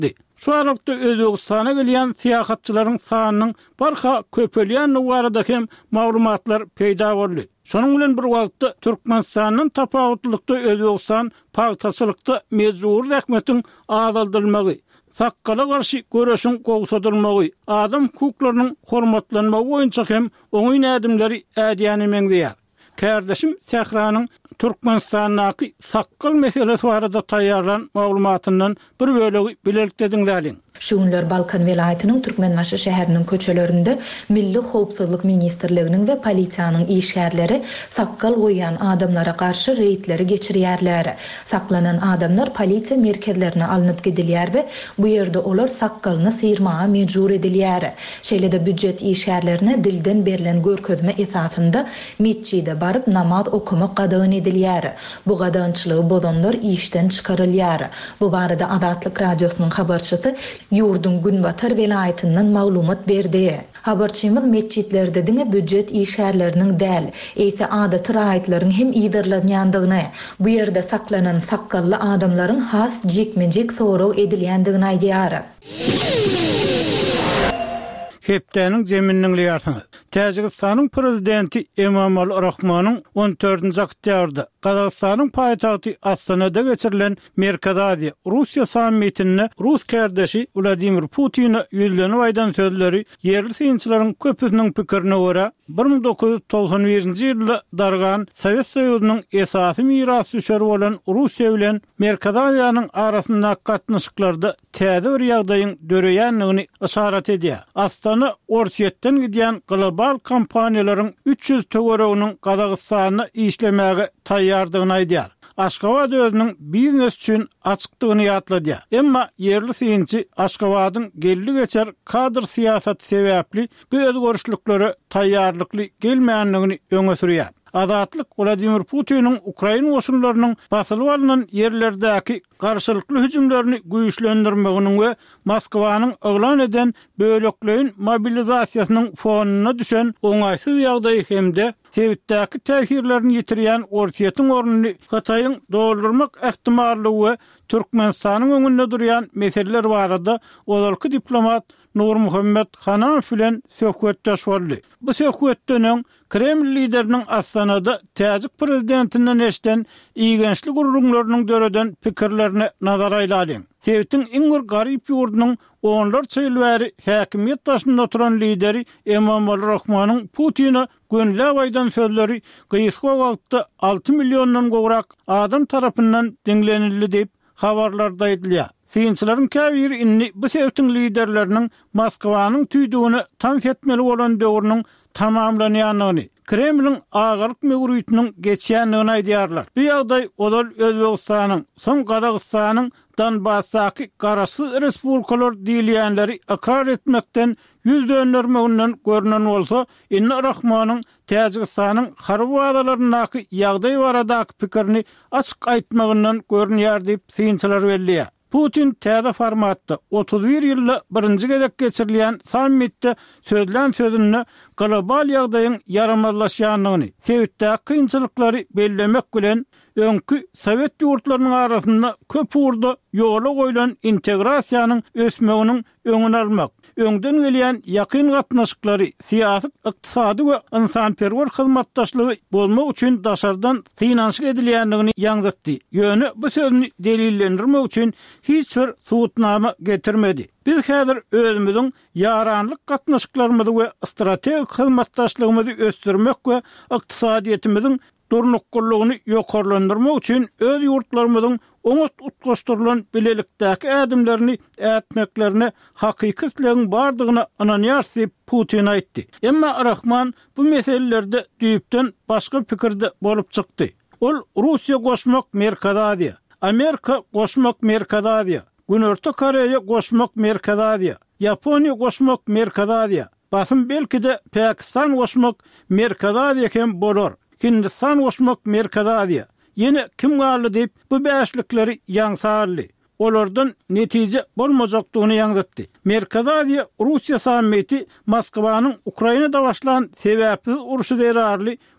etdi. Şu aralykda Özbegistana gelýän syýahatçylaryň sanynyň barha köpelýän barada hem maglumatlar peýda boldy. Şonuň bilen bir wagtda Türkmenistanyň tapawutlykda Özbegistan paýtaçylykda mezur häkmetiň azaldylmagy, sakkala garşy göreşiň gowsadylmagy, adam hukuklarynyň hormatlanmagy boýunça hem oňy nädimleri ädýäni meňdeýär. Kardeşim Sehranyň Türkmenistanyň sakkal meselesi barada taýýarlan maglumatyndan bir bölegi bilelikdediňler. Şu günler Balkan vilayetinin Türkmenbaşı şäheriniň köçelerinde Milli Howpsuzlyk Ministrliginiň we polisiýanyň işgärleri sakkal goýan adamlara garşy reýtleri geçirýärler. Saklanan adamlar polisiýa merkezlerine alınıp gidilýär we bu ýerde olar sakkalyny sıyırmaga mejbur edilýär. Şeýle-de büdjet işgärlerine dilden berilen görkezme esasında mescide barıp namaz okumak gadagyn edilýär. Bu gadançylygy bozanlar işden çykarylýar. Bu barada Azatlyk radiosynyň habarçysy Yurdun Günbatar vilayetinden maglumat berdi. Habarçymyz mescitlerde diňe büdjet işgärleriniň däl, eýse adaty raýatlaryň hem ýygyrylanýandygyny, bu ýerde saklanan sakkally adamlaryň has jekmejek sorag edilýändigini aýdýar. Hepdäniň zemininiň ýartyny. Täjikistanyň prezidenti Emomali Rahmonyň 14-nji oktýabrda Gazagystanyň paýtagty Astanada geçirilen Merkazadiýa Russiýa sammitine Rus kardeşi Vladimir Putin ýüzleni aýdan sözleri ýerli synçylaryň köpüsiniň pikirine görä 1991-nji ýylda dargan Sowet Soýuzynyň esasy mirasy düşer bolan Russiýa bilen Merkazadiýanyň arasynda gatnaşyklarda täze bir ýagdaýyň döreýänligini işaret edýär. Astana Orsiýetden gidýän global kompaniýalaryň 300 töwereginiň Gazagystany işlemäge taýýardygyny aýdýar. Aşgabat özünün biznes üçin açykdygyny ýatlady. Emma yerli synçy Aşgabatyň gelli geçer kadr siýasaty sebäpli bu özgörüşliklere taýýarlykly gelmeýänligini öňe sürýär. Azatlyk Vladimir Putin'in Ukraina goşunlarynyň basylyp alynan yerlerdäki garşylykly hüjümlerini güýçlendirmeginiň we Moskwanyň oglan eden bölekleýin mobilizasiýasynyň fonuna düşen oňaýsyz ýagdaý hemde Sewitdäki täsirlerini ýitirýän Orsiýetiň ornuny Hataýyň doldurmak ähtimallygy we Türkmenistanyň öňünde durýan meseleler barada olarky diplomat Nur Muhammed Hanan bilen söhbetdeş boldy. Bu söhbetden Kreml lideriniň Astanada täzik prezidentinden eşden iýgençlik urunlarynyň döreden pikirlerini nazara aýladyň. Sewitiň iň bir garyp ýurdunyň onlarça ýyl bäri häkimiýet taşynda oturan lideri Emomali Rahmonyň Putina gönläp aýdan sözleri gysga wagtda 6 millióndan gowrak adam tarapyndan diňlenildi diýip habarlarda aýdylýar. Synçylaryň käbir inni bu sewitiň liderleriniň Moskwanyň tüýdügini tanys etmeli bolan döwrüniň tamamlanýanyny, Kremliň agalyk mögürýetiniň geçýänligini aýdýarlar. Bu ýagdaý olal Özbegistanyň, soň Gazagystanyň Donbassdaky garaşsyz respublikalar diýilýänleri ikrar etmekden ýüz döndürmeginden görünen bolsa, inni Rahmonyň Täjikistanyň harby wagtlarynaky ýagdaý baradaky pikirini açyk aýtmagyndan görünýär diýip synçylar belliýär. Putin täze formatda 31 ýylda birinji gezek geçirilýän sammitde sözlän sözünde global ýagdaýyň yaramazlaşýanlygyny, Sewitdäki kynçylyklary bellemek bilen öňkü Sowet ýurtlarynyň arasynda köp urda ýola goýulan integrasiýanyň ösmeginiň öňüni almak, öňden gelýän ýakyn gatnaşyklary syýasy, ykdysady we insanperwer hyzmatdaşlygy bolmak üçin daşardan finansiýa edilýänligini ýaňdatdy. Ýöne bu sözüni delillendirmek üçin hiç bir suwutnama getirmedi. Biz häzir özümüziň ýaranlyk gatnaşyklarymyzy we strategik hyzmatdaşlygymyzy ösdürmek we ykdysadyýetimiziň durnuklugyny ýokarlandyrmak üçin öz ýurtlarymyzyň oňat utgaşdyrylan bilelikdäki ädimlerini ätmeklerine hakykatlygyň bardygyna inanýar diýip Putin aýtdy. Emma Rahman bu meselelerde düýpden başga pikirde bolup çykdy. Ol Russiýa goşmak Merkazadiýa, Amerika goşmak Merkazadiýa, Günörtü Koreýa goşmak Merkazadiýa, Ýaponiýa goşmak Merkazadiýa, basym belki-de Pakistan goşmak Merkazadiýa hem bolar. Hindistan goşmak Merkazadiýa. Ýene kim garly diýip bu bäşlikleri ýaňsarly. Olardan netije bolmajakdygyny ýaňdatdy. Merkazadiýa Russiýa sammiti Moskwanyň Ukrainada başlan sebäpsiz uruşy derarly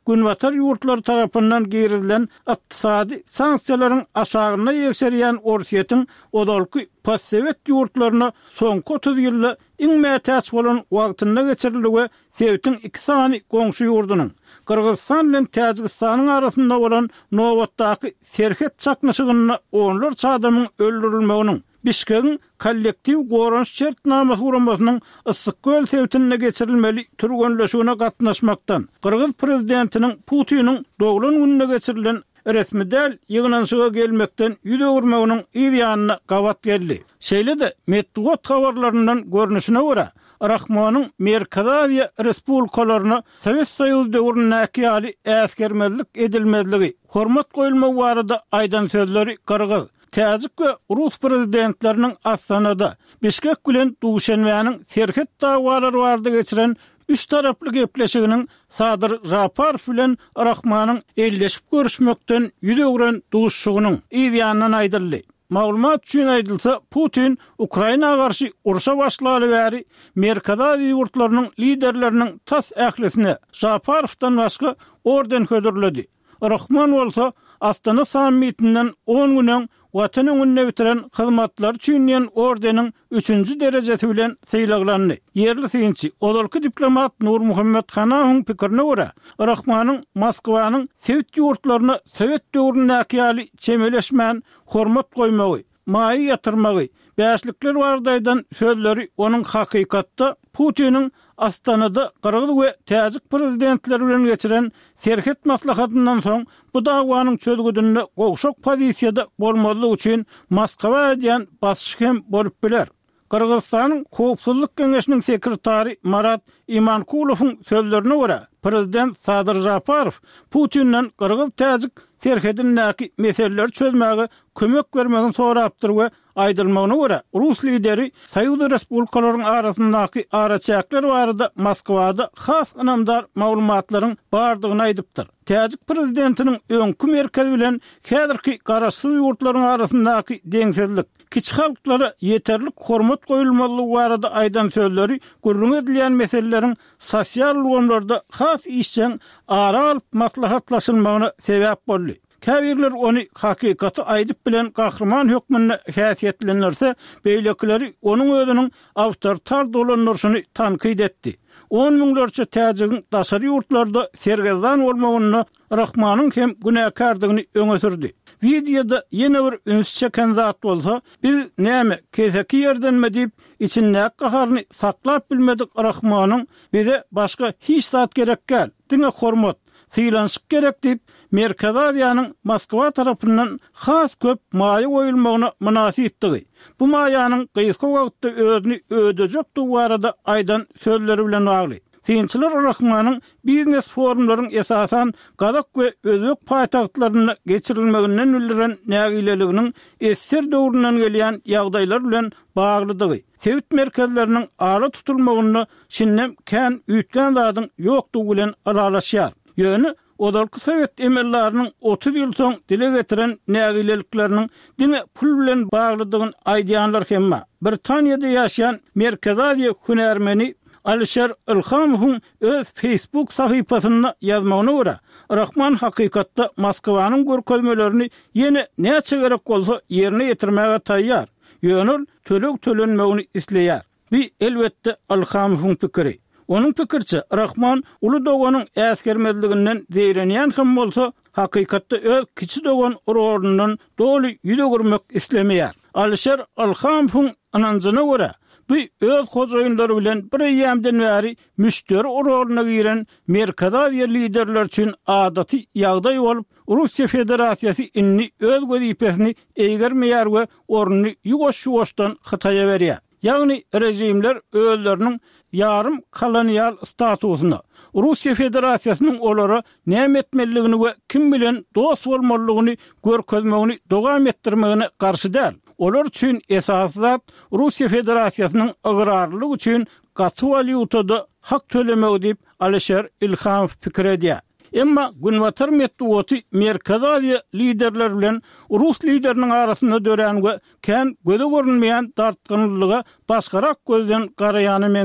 Günwatar ýurtlar tarapyndan gerilen ykdysady sanksiýalaryň aşagyna ýeşerýän Orsiýetiň odalky postsovet ýurtlaryna soňky 30 ýylda iň mätäç bolan wagtynda geçiriligi Sewitiň iki sany goňşy ýurdunyň Kırgızstan bilen Täjikistanyň arasynda bolan nowatdaky serhet çaknaşygyna onlar adamyň öldürilmeginiň Bişkegiň kollektiv goranç şertnamasy uramasynyň Issykgöl Sewitine geçirilmeli türgönleşigine gatnaşmakdan Kırgız prezidentiniň Putiniň doglan gününe geçirilen resmi del ýygnanşyga gelmekden ýüdegirmeginiň ýanyna gawat geldi. Şeýle-de Medwat habarlaryndan görnüşine görä Rahmanyň Merkez Aziýa respublikalaryna Sowet Soýuzy döwründäki ýaly äsgermezlik edilmezligi, hormat goýulmagy barada aýdan sözleri Kırgız, Täjik we Rus prezidentleriniň Astanada Bişkek bilen Duşanbäniň serhet dawalary barada geçiren üç taraply gepleşiginiň Sadyr Japarow bilen Rahmanyň elleşip görüşmekden ýüdegren duşşugynyň ýanyna aýdyldy. Maglumat üçin aýdylsa, Putin Ukraina garşy urşa başlaly bäri Merkez Aziýa ýurtlarynyň liderleriniň tas ählisine Japarowdan başga orden hödürledi. Rahman bolsa Astana sammitinden 10 günden watanyň önüne bitiren hyzmatlar üçin ordeniň 3-nji derejesi bilen syýlaglandy. Yerli synçy odalky diplomat Nur Muhammed Hanawyň pikirine görä, Rahmanyň Moskwanyň Sowet ýurtlaryna Sowet döwründäki ýaly çemeleşmän hormat goýmagy, maýy ýatyrmagy, bäşlikler bardaýdan sözleri onuň hakykatda Putiniň Astanada Kırgız we Täjik prezidentleri bilen geçiren serhet maslahatyndan soň bu dawanyň çözgüdünde gowşak pozisiýada bolmalygy üçin Moskwa diýen basyş hem bolup biler. Kırgızstanyň Howpsuzlyk Keňeşiniň sekretary Marat Imankulowyň sözlerine görä, prezident Sadyr Japarow Putinden Kırgız Täjik serhetindäki meseleleri çözmäge kömek bermegini sorapdyr we aýdylmagyna görä Rus lideri Soýuz respublikalarynyň arasyndaky araçaklar barada Moskwada has anamdar maglumatlaryň bardygyny aýdypdyr. Täjik prezidentiniň öňkü merkez bilen häzirki garaşsyz ýurtlaryň arasyndaky deňsizlik, kiçik halklara yeterlik hormat goýulmalygy barada aýdan sözleri gürrüň edilýän meseleleriň sosial ýollarda has işçiň ara alyp maslahatlaşylmagyna sebäp boldy. Käbirler onu hakykaty aýdyp bilen gahrman hökmünde häsiýetlenirse, beýlekleri onuň özüniň awtoritar dolanmasyny tankyd etdi. 10 miňlerçe Täjigiň daşary ýurtlarda sergezdan bolmagyny Rahmanyň hem günäkardygyny öňe sürdi. Videoda ýene bir üns çeken zat bolsa, biz näme keseki ýerdenme diýip içindäki gaharyny saklap bilmedik Rahmanyň bize başga hiç zat gerek gäl, diňe hormat, syýlanşyk gerek diýip Merkez Aziýanyň Moskwa tarapyndan has köp maýy goýulmagyna münasipdigi. Bu maýanyň gysga wagtda özüni ödejek duwarada aýdan sözleri bilen bagly. Synçylar Rahmanyň biznes forumlaryň esasan Gazak we Özbek paýtagtlaryna geçirilmeginden bildiren nägileliginiň esser döwründen gelýän ýagdaýlar bilen baglydygy. Sowet merkezleriniň ara tutulmagyny şinnem kän üýtgen zadyň ýokdugy bilen aralaşýar. Ýöne odalky Sowet emellarynyň 30 ýyl soň dile getiren nägilelikleriniň diňe pul bilen baglydygyny aýdýanlar hemme. Britaniýada ýaşaýan Merkez Aziýa hünärmeni Alisher Ilhamowyň öz Facebook sahypasynda ýazmagyna görä, Rahman hakykatda Moskwanyň görkezmelerini ýene näçe gerek bolsa ýerine ýetirmäge taýýar. Ýönül tölenmegini isleýär. Bu elbetde Ilhamowyň pikiri. Onun pikirçe Rahman uly doganyň äsgermezliginden zeýrenýän hem bolsa hakykatda öz kiçi dogan orundan doly ýüdegirmek islemeýär. Alisher Ilhamowyň ananjyna görä bu öz hojaýynlary bilen bir ýamdan bäri müşteri oruna giren Merkez Aziýa liderler üçin adaty ýagdaý bolup Russiýa Federasiýasy inni öz gözipesini eýgermeýär we oruny ýugoş-ýugoşdan Hytaýa berýär. Ýagny rejimler özleriniň yarım kolonial statusyna Russiýa Federasiýasynyň olara näme etmeligini we kim bilen dost bolmalygyny görkezmegini dogam etdirmegine garşy däl. Olar üçin esasy zat Russiýa Federasiýasynyň agrarlygy üçin gaty valyutada hak tölemegi diýip Alisher Ilhamow pikir edýär. Emma Günwatar Medwat Merkez Aziýa liderler bilen Rus lideriniň arasynda dören we kän göze görünmeýän tartgynlyga başgarak gözden garaýany meňdiýär.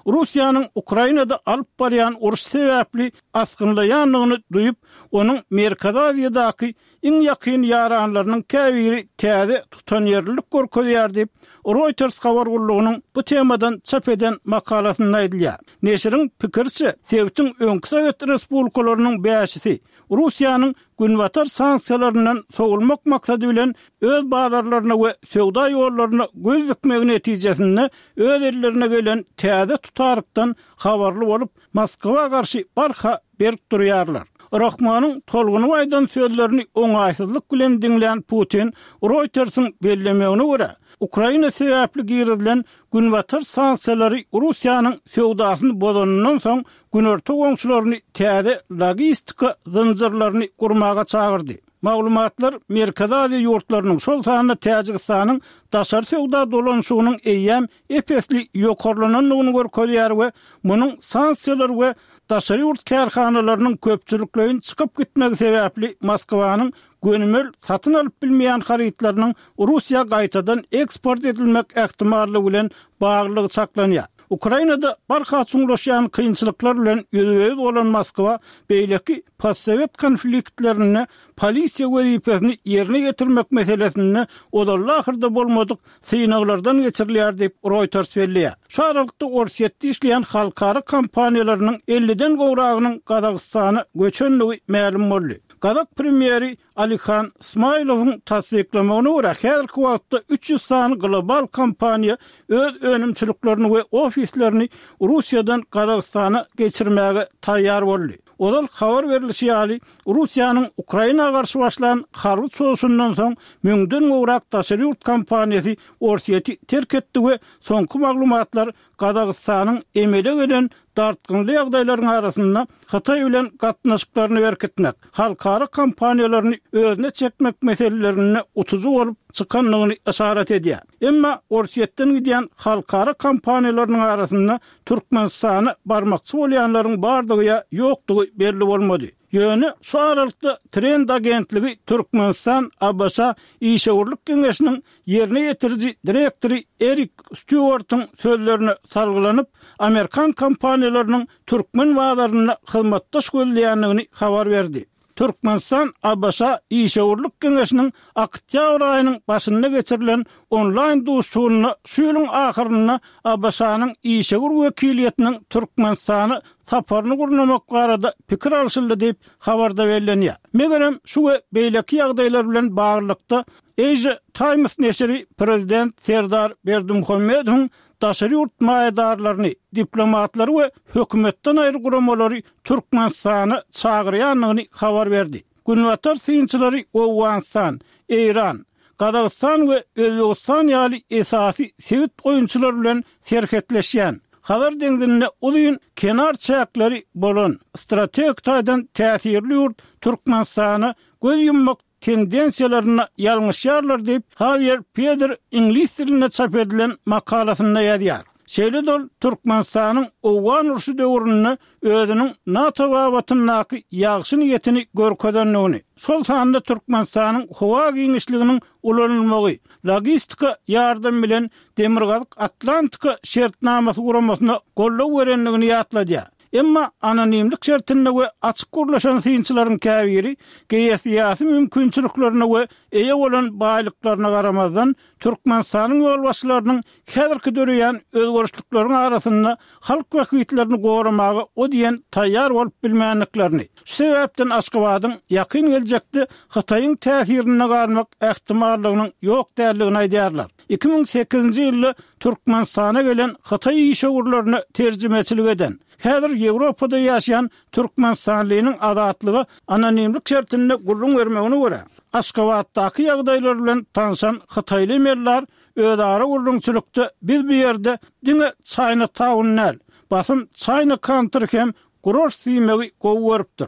Rusiýanyň Ukrainada alyp barýan uruş sebäpli askynlaýanlygyny duýup, onuň Merkezi Aziýadaky iň ýakyn ýaranlarynyň käbiri täze tutan ýerlik görkezýär diýip Reuters habar gurulugynyň bu temadan çap eden makalasynda aýdylýar. Neşiriň pikirçe, Sowetiň öňkü Sowet respublikalarynyň bäşisi Rusiýanyň günwatar sanksiýalaryndan sogulmak maksady bilen öz bazarlaryna we söwda ýollaryna göz dikmegi netijesinde öz ellerine gelen täze tutarykdan habarly bolup Moskwa garşy barha berip durýarlar. Rahmanyň tolguny aýdan sözlerini oňaýsyzlyk bilen dinleyen Putin, Reuters'ın bellemegine görä, Ukraina sebäpli girilen günwatar sanksiýalary Rusiýanyň söwdasyny bozanyndan soň günerti goňşularyny täze logistika zynjirlerini gurmaga çagyrdy. Maglumatlar Merkezi Aziýa ýurtlarynyň şol sanyna Täjikistanyň daşary söwda dolanşygynyň eýem epesli ýokarlananyny görkezýär we munyň sanksiýalar we daşary ýurt karhanalarynyň köpçüliklerin çykyp gitmegi sebäpli Moskwanyň gönümel satyn alyp bilmeýän harytlarynyň Russiýa gaýtadan eksport edilmek ähtimaly bilen baglygy saklanýar. Ukrainada barha çuňlaşýan kynçylyklar bilen ýüzüňiz bolan Moskwa beýleki postsovet konfliktlerini polisiýa wezipesini ýerine getirmek meselesini odalla ahyrda bolmadyk synaglardan geçirilýär diýip Reuters belliýär. Şu aralykda Orsiýetde işleýän halkara kompaniýalarynyň 50-den gowragynyň Gazagystana göçenligi ma'lum boldy. Kazak premieri Alihan Ismailowyň tasdiklamagyna görä, häzirki wagtda 300 sany global kompaniýa öz önümçiliklerini we ofislerini Russiýadan Kazakstana geçirmäge taýýar boldy. Olal habar berilişi ýaly Russiýanyň Ukraina garşy başlayan harby soýuşundan soň müňden gowrak daşary ýurt kompaniýasy Orsiýeti terk etdi we soňky maglumatlar Kazakstanyň emele gelen dartgynly ýagdaýlaryň arasynda Hatay bilen gatnaşyklaryny berkitmek, halkara kompaniýalaryny özüne çekmek meselelerini utuzu bolup çykanlygyny işaret edýär. Emma Orsiýetden gidýän halkara kompaniýalarynyň arasynda Türkmenistany barmakçy bolýanlaryň bardygy ýokdugy belli bolmady. Ýöne şu aralykda Trend agentligi Türkmenistan Abasa İşeurluk Geňeşiniň ýerine ýetiriji direktori Erik Stewart'ın sözlerini salgylanyp, Amerikan kompaniýalarynyň türkmen bazarına hyzmatdaş bolýanlygyny habar berdi. Türkmenistan Abasa İşeurluk Geňeşiniň oktýabr aýynyň başynda geçirilen online duşugyny şu ýylyň ahyryna Abasanyň İşegur wekiliýetiniň Türkmenistany saparyny gurnamak barada pikir alşyldy diýip habarda berilýär. Megerem şu we beýleki ýagdaýlar bilen baglykda Asia Times neşri prezident Serdar Berdimuhammedowyň daşary ýurt maýdarlaryny, diplomatlary we hökümetden aýry guramalary Türkmenistany çagyrýanlygyny habar berdi. Günwatar synçylary Owganistan, Iran, Kazakystan we Özbegistan ýaly esasy sewit oýunçylar bilen serhetleşýän. Hazar deňdinde ulyň kenar çäkleri bolan strategik taýdan täsirli ýurt Türkmenistany göz yummak tendensiýalaryna ýalňyşýarlar diýip Javier Pedro ingliz dilinde çap edilen makalasynda ýazýar. Şeýle Türkmenistanyň Owgan uruşy döwründe özüniň NATO wabatyndaky ýagşy niýetini görkezenligini, şol sanda Türkmenistanyň howa giňişliginiň ulanylmagy, logistika ýardam bilen Demirgazyk Atlantika şertnamasy guramasyna gollap berenligini ýatladýar. Emma anonimlik şertinde we açyk gurlaşan synçylaryň käbiri geýsýasy mümkinçiliklerine we eýe bolan baýlyklaryna garamazdan Türkmenistanyň ýolbaşçylarynyň häzirki döreýän özgörüşlikleriň arasynda halk wekillerini goramagy o diýen taýýar bolup bilmänliklerini. Şu sebäpden Aşgabatyň ýakyn geljekde Hataýyň täsirini garmak ähtimallygynyň ýok däligini aýdýarlar. 2008-nji ýylda Türkmenistana gelen Hataý işegurlaryny terjimeçilik eden, häzir Ýewropada ýaşaýan Türkmenistanlynyň azatlygy anonimlik şertinde gurrun bermegine görä, Aşgabatdaky ýagdaýlar bilen tanşan Hataýly emeller özara gurrunçylykda biz bu ýerde diňe çaýna taýynnal, basym çaýna counter hem gurur süýmegi gowy beripdir.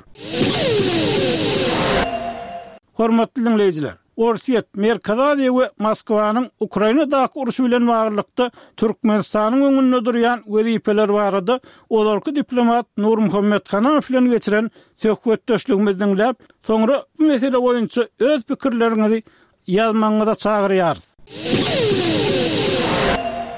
Hormatly dinleýijiler, Orsiýet, Merkezi Aziýa we Moskwanyň Ukrainadaky uruşy bilen baglykda Türkmenistanyň öňünde durýan wezipeler barada olarky diplomat Nurmuhammed Hanafi bilen geçiren söhbetdeşligimizi dinläp, soňra bu mesele boýunça öz pikirleriňizi ýazmaňyza çagyrýarys.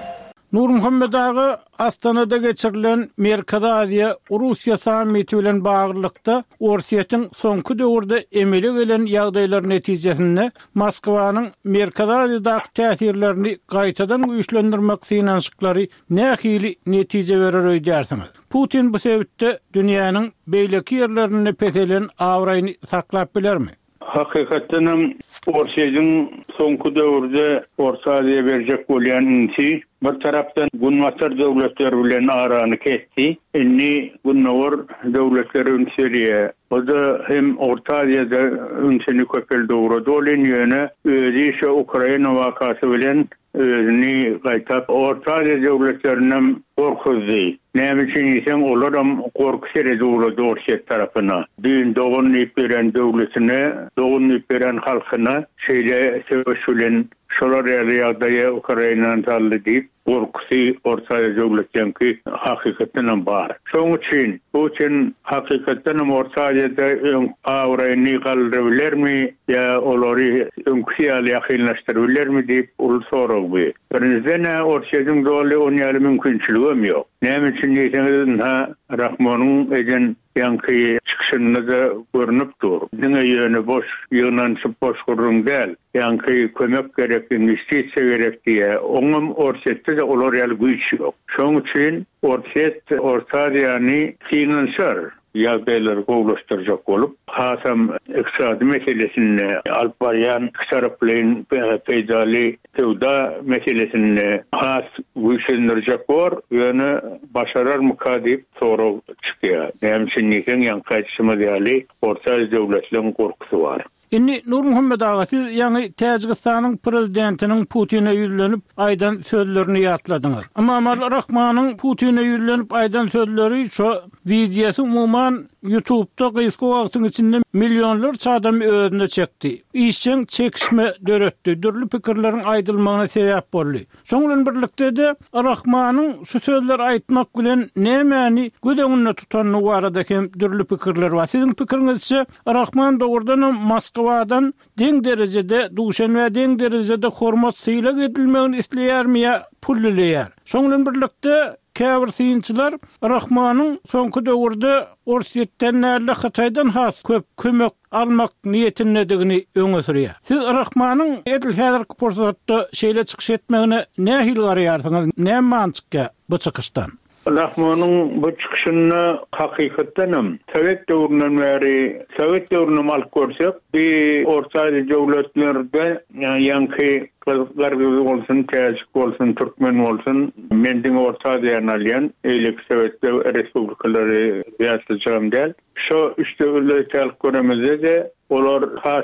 Nur Muhammed ağa Astanada geçirilen Merkezi Aziya Rusiya sammiti bilen bagyrlykda Orsiýetin soňky döwürde emeli gelen ýagdaýlar netijesinde Moskwanyň Merkezi Aziýadaky täsirlerini gaýtadan güýçlendirmek synanşyklary nähili netije berer öýdärsiňiz. Putin bu sebäpde dünýäniň beýleki ýerlerini peselen awraýny saklap bilermi? Hakikaten Orsiýanyň soňky döwürde Orta Aziýa berjek bolýan bir tarapdan Gunmasar döwletleri bilen arany kesdi. Inni Gunnawar döwletleri ünseriye. O da hem Orta Aziýada ünseni köpel döwre dolen ýöne özü Ukraina wakasy bilen özüni gaýtap Orta Aziýa döwletlerinden gorkuzdy. Näme üçin isen olaram gorky serede uğradı Orsiýet tarapyna. Düýün dogunlyp beren döwletine, dogunlyp beren halkyna şeýle sebäplen şolar ýagdaýa Ukrainanyň taly diýip gorkusy Orta Aziýa döwletleriniňki hakykatdan bar. Şoň üçin Putin hakykatdan Orta Aziýada awraýny galdyrybermi ýa olary öňküýäli ýakynlaşdyrbermi diýip ul soragy. Birinjiden Orsiýanyň doly onyýaly mümkinçiligi ýok. Näme üçin diýseniz Rahmanyň eden ýanky çykyşynda da görünüp dur. Diňe ýöne boş ýygnanyp boş gurrun däl. Ýanky kömek gerek, investisiýa gerek diýe. Oňam Orsiýetde de olar ýaly güýç ýok. Şoň üçin Orsiýet Orta Aziýany finansiýar ýagdaýlary gowlaşdyrjak bolup, hasam iqtisadi meselesini alyp barýan taraplaryň peýdaly tewda meselesini has güýçlendirjek bor, ýöne başararmyka diýip sorag çykýar. Näme üçin ýanky ýaly Orta Aziýa döwletleriň gorkusy bar. Inni Nur Muhammed ağa, siz ýani Täjikistanyň prezidentiniň Putin'e ýüzlenip aýdan sözlerini ýatladyňyz. Amma Rahmanyň Putin'e ýüzlenip aýdan sözleri şo videosy umuman YouTube'da gysga wagtyň içinde milyonlarça adam özüne çekdi. İşçiň çekişme döretdi. Dürli pikirleriň aýdylmagyna sebäp boldy. Şoňlan birlikde de Rahmanyň şu sözleri aýtmak bilen nämäni gödeňine tutanyny barada hem dürli pikirler bar. Siziň pikiriňizçe Rahman dogurdan Moskwadan deň derejede duşan we deň derejede hormat syýlak edilmegini isleýärmi ýa pullyleýär. Şoňlan birlikde käbir synçylar Rahmanyň soňky döwürde Orsiýetden näle Hataýdan has köp kömek almak niýetindedigini öňe sürýär. Siz Rahmanyň edil häzirki pursatda şeýle çykyş etmegine nähil garaýarsyňyz? Näme mançykka bu çykyşdan? Rahmanyň bu çykyşyny hakykatdanam Sowet döwründen beri Sowet döwrüne alyp görsek, bir Orta Aziýa döwletlerinde ýanky Kırgız bolsun, Täjik bolsun, Türkmen bolsun, mendiň Orta Aziýany alýan eýlek Sowet respublikalary ýaşaýan däl. Şo üç döwletleri alyp göremizde de olar has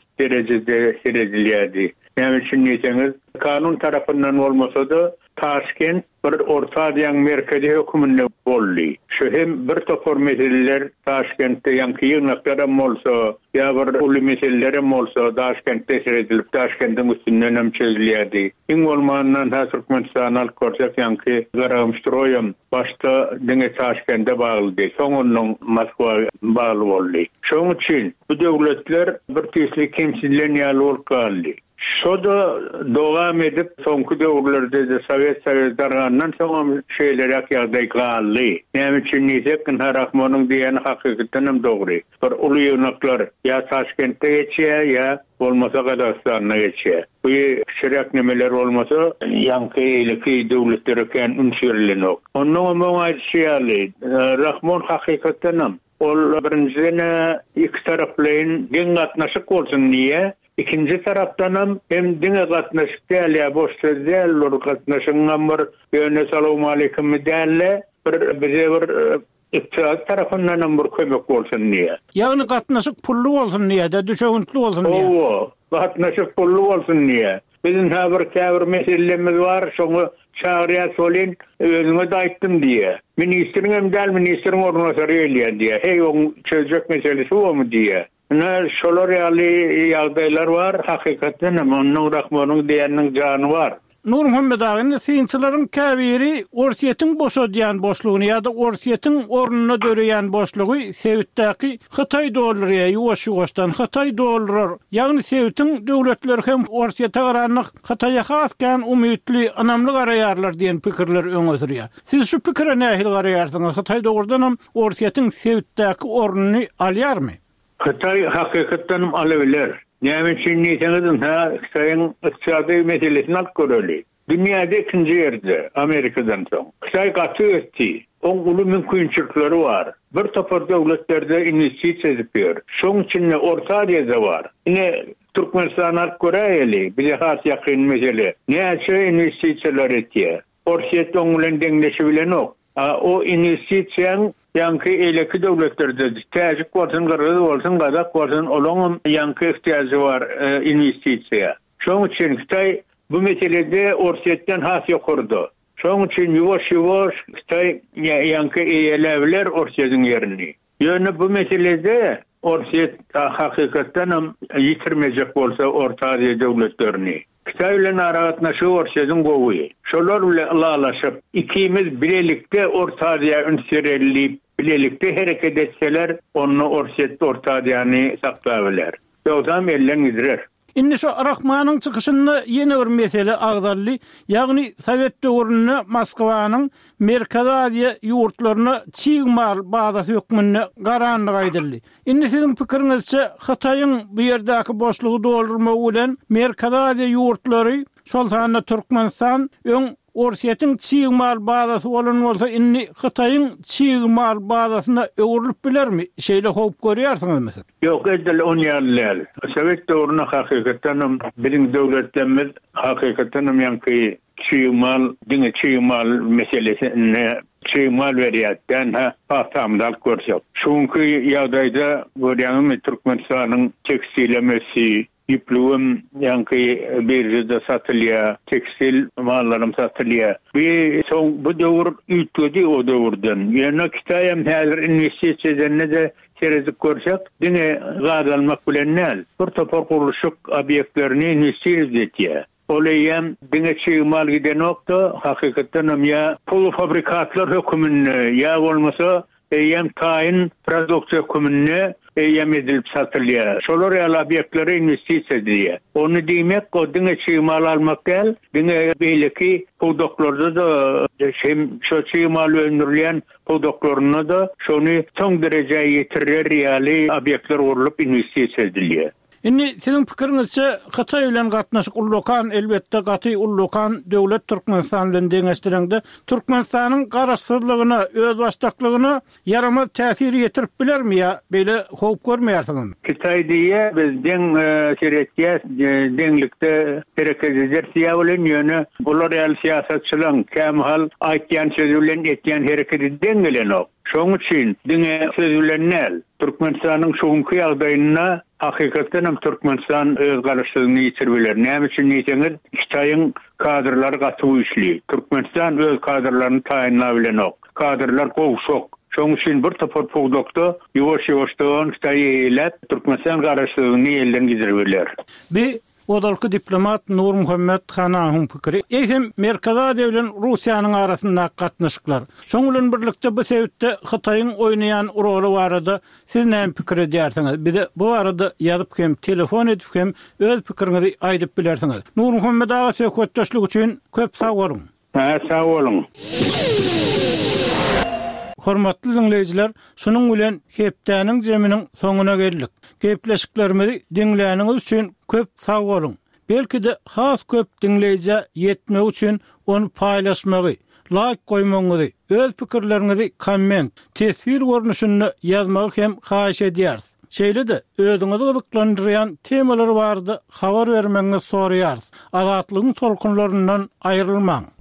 derejede seredilýärdi. Näme üçin diýseniz, kanun tarapyndan bolmasa da Taşkent bir Orta Aziýanyň merkezi höküminde boldy. Şu hem bir topor meseleler Taşkentde ýanky ýygnaklara bolsa, ýa bir uly meseleler bolsa, Taşkentde seredilip Taşkentden üstünden hem çözülýärdi. Iň bolmandan Türkmenistan alyp görsek ýanky Garagamstroýum başda diňe Taşkentde bagly, soňundan Moskwa bagly boldy. Şoň üçin bu döwletler bir türlü kemsizlenýär bolup galdy. Şoda dogam edip soňky döwürlerde de Sowet dargandan soň şeýler ýagdaý galdy. Näme üçin diýsek, Rahmanyň diýeni hakykatdan hem dogry. Bir uly ýygnaklar ýa Taşkentde geçýär ýa bolmasa Gazakstanda geçýär. Bu şerak nemeler bolmasa ýanky eýleki döwletlerken ünsürlenok. Ondan aýtýarly, Rahman hakykatdan hem ol birinjiden iki taraplaryň geň gatnaşyk bolsun diýe, ikinci tarapdan hem diňe gatnaşyk däl, boş söz däl, gatnaşyňdan bir ýöne salam aleikum däl, bize bir iktisat tarapyndan bir kömek bolsun diýe. Ýagny gatnaşyk pully bolsun diýe, düşegüntli bolsun diýe. O, gatnaşyk pully bolsun diýe. Bizim käbir meselemiz bar, şoňa çağırýar solin, özüňe de aýtdym diýe. Ministriň hem däl ministriň ornasary elýär diýe. Hey, o çözjek meselesi bomy diýe. Şolar ýaly ýagdaýlar bar, hakykatdan Rahmanyň diýeniň jany bar. Nur Muhammed ağayny synçylaryň käbiri orsiýetiň boşadýan boşlugyny ýa-da orsiýetiň ornuna döreýän boşlugy Sewitdäki Hytaý dolarya ýuwaş-ýuwaşdan Hytaý dolar. Ýagny Sewitiň döwletleri hem orsiýete garanyk Hytaýa haskan umytly anamly garaýarlar diýen pikirler öňe sürýär. Siz şu pikire nähil garaýarsyňyz? Hytaý dogrudan orsiýetiň Sewitdäki ornuny alýarmy? Hytaý hakykatdan alabilir. Näme üçin niýetiňiz Hytaýyň ykdysady meselesini alyp göreli. Dünýäde ikinji ýerde Amerikadan soň. Hytaý gaty etdi. Oň uly mümkinçilikleri bar. Bir topar döwletlerde investisiýa edip ber. Şoň üçin Orta Aziýada bar. Ine Türkmenistan alyp göräýeli. Bir has ýakyn mesele. Näçe investisiýalar etdi? Orsiýet oňulan deňleşibilen ok. O investisiýaň yankı eyleki döwletlerde täzip bolsun, gyrgyz bolsun, gazak bolsun, olaň yankı ihtiýagy var investisiýa. Şoň üçin Hytaý bu meselede orsiýetden has ýokurdy. Şoň üçin ýuwaş-ýuwaş Hytaý yankı eýelebiler orsiýetin ýerini. Ýöne bu meselede orsiýet hakykatdan ýitirmejek bolsa Orta Aziýa döwletlerini. Hytaý bilen aragatnaşy orsiýetin gowy. Şolar bilen alalaşyp ikimiz bilelikde Orta Aziýa ünsürelli bilelikde hereket etseler onu orsiýet Orta Aziýany saklaýarlar. Ýogam elden gidirer. Indi şu Rahmanyň çykyşyny ýene bir mesele agdarly, ýagny Sowet döwründe Moskwanyň Merkezi Aziýa ýurtlaryna çygmal bazasy hökmüne garanlyk aýdyldy. Indi siziň pikiriňizçe Hytaýyň bu ýerdäki boşlugy doldurmak bilen Merkezi Aziýa ýurtlary, şol sanda Türkmenistan öň orsiýetiň çygmal bazasy bolan bolsa, indi Hytaýyň çygmal bazasyna öwrülip bilermi? Şeýle hop görýärsiňizmi? Ýok, edil on ýerler. Sowet döwrüne hakykatdan biziň döwletlerimiz hakykatdan ýanky çygmal meselesine çygmal berýärden patamdal görýär. Şonky ýagdaýda görýäňmi Türkmenistanyň tekstillemesi Yüplüğüm yankı birjede satılıyor, tekstil mallarım satılıyor. Bu dövür ütüdü o dövürden. Yani Hytaýam häzir investisiýa edende de kerezik görsek, dine gadalmak bilen näl. Bir topar kuruluşuk obyektlerini investisiýa etýär. Olaýam dine çygymal giden nokta hakykatdan ya pul fabrikatlar hökümünde ya bolmasa ýem taýin produksiýa hökümünde ýem edilip satylýar. Şolar ýaly obyektleri investisiýa edilýär. Onu diýmek, o diňe çygymal almak däl, diňe beýleki podoklarda da şo çygymal öndürilýän podoklarına da şonu soň derejäge ýetirer ýaly obyektler urulup investisiýa edilýär. Indi siziň pikiriňizçe Hytaý bilen gatnaşyk ullukan elbetde gaty ullukan döwlet Türkmenistan bilen deňeşdirende Türkmenistanyň garaşsyzlygyna, öz başdaklygyna yaramaz täsir ýetirip bilermi ýa beýle hop görmeýärsiňizmi? Hytaý diýe bizden şeretýä deňlikde hereket edersiýa bilen ýöne bular ýaly siýasatçylaryň kämhal aýtýan sözi bilen etýän hereket eden gelen ok. Şoň üçin diňe sözi bilen näl? Türkmenistanyň şoňky ýagdaýyna hakykatdan Türkmenistan öz garaşsyzlygyny ýitirbiler. Näme üçin diýseniz, Hytaýyň kadrlary gaty işli. Türkmenistan öz kadrlaryny taýinlabilen ok. Kadrlar gowşok. Şoň üçin bir topar pogdokda ýuwaş-ýuwaşdan Hytaýy eýlep Türkmenistan garaşsyzlygyny elden gizirberler. Odalky diplomat Nur Muhammed Hanahyň pikiri, eýsem Merkezi Aziýa bilen Russiýanyň arasynda gatnaşyklar. Şoň bilen birlikde bu sebäpde Hytaýyň oýnaýan roly barada siz näme pikir edýärsiňiz? Bir de bu arada ýazyp hem telefon edip hem öz pikiriňizi aýdyp bilersiňiz. Nur Muhammed aga söhbetdeşlik üçin köp sag bolun. Sag bolun. Hormatly dinleyijiler, şunuň bilen hepdäniň jeminiň soňuna geldik. Gepleşiklerimizi dinläniňiz üçin köp sag bolun. Belki de has köp dinleýije ýetmek üçin onu paýlaşmagy, like goýmagy, öz pikirleriňizi komment, tesir görnüşinde ýazmagy hem haýyş edýär. Şeýle de özüňizi gyzyklandyrýan temalar bardy, habar bermeňizi soraýar. Azatlygyň tolkunlaryndan aýrylmaň.